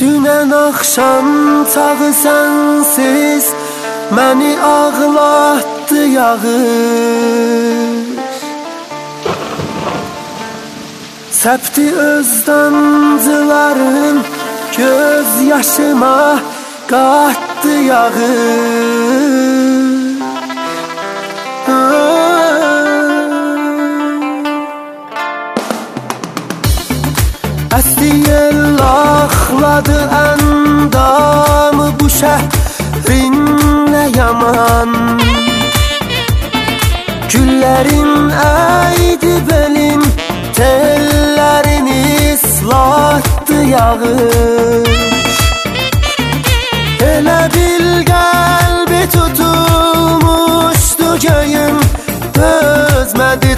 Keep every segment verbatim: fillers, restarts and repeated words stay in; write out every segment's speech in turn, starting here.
Dünən axşam tağı sənsiz məni ağlatdı yağış. Səpdi öz damcıların göz yaşıma qatdı yağış. Əsti yel axladı əndamı bu şəhrin nə yaman. Güllərin əydi belin, tellərini ıslatdı yağış. Elə bil qəlbi tutulmuşdu göyün, dözmədi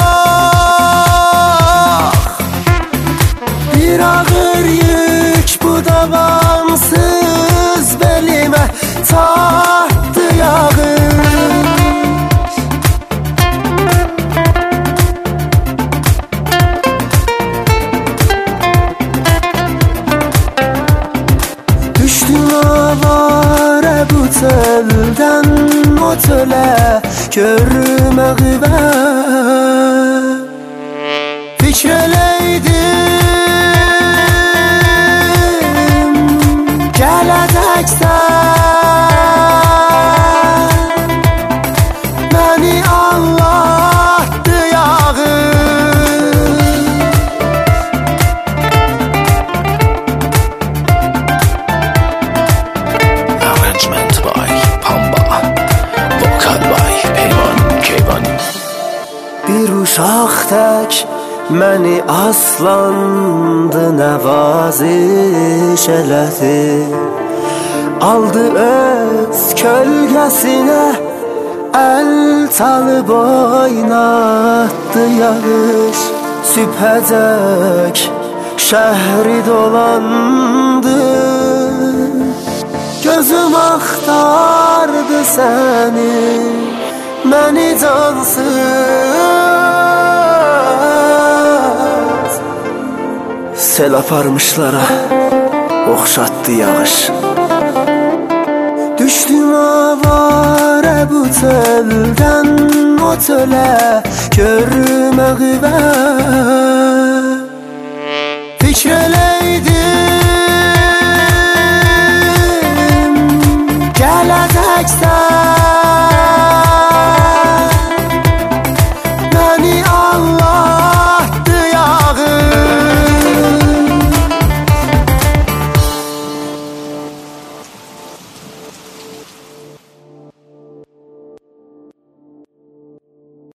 çox. Bir ağır yük bu davamsız belimə çatdı yağış. Düşdüm avara bu teldən o tölə görməği mən. Fikr eləydim gələcəksən, məni anlattı yağış. Arrangement by Pamba, vocal by Peyman Keyvan. Bir uşaq tək məni aslandı nəvaziş elədi. Aldı öz kölgəsinə əl çalıb oynatdı yağış. Sübhəcək şəhri dolandı, gözüm axtardı səni, məni cansız. Sel aparmışlara oxşatdı yağış. Düşdüm avara bu teldən o tölə görməği mən. Fikr eləydim gələcəksən,